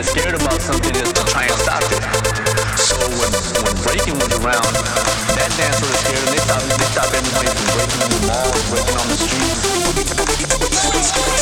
get scared about something is to try and stop it. So when breaking was around, that dance was scared and they stopped everybody from breaking on the malls, breaking on the streets.